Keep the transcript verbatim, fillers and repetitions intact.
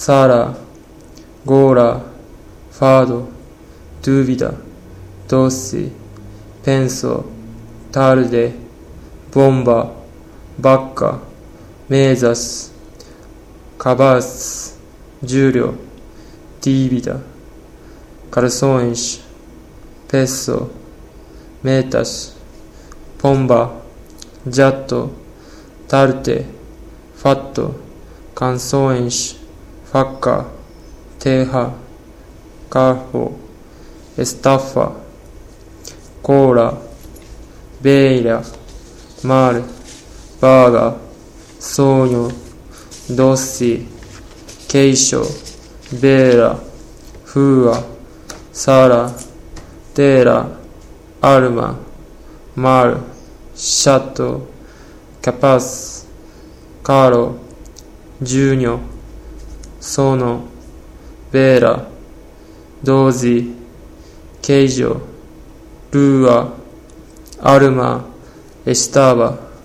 サラ、ゴーラ、ファード、ドゥビダ、ドッシ、ペンソ、タルデ、ボンバ、バッカ、メーザス、カバース、ジュリオ、ディービダ、カルソンシ、ペッソ、メータス、ポンバ、ジャット、タルテ、ファット、カンソンシ、ファッカ、テーハ、カーホ、エスタッファ、コーラ、ベイラ、マール、バーガ、ソーニョ、ドッシ、ケイショ、ベーラ、フーア、サラ、テーラ、アルマ、マール、シャット、キャパス、カーロ、ジュニョ、ソノ、ベーラ、ドージ、ケイジョ、ルーア、アルマ、エスターバ、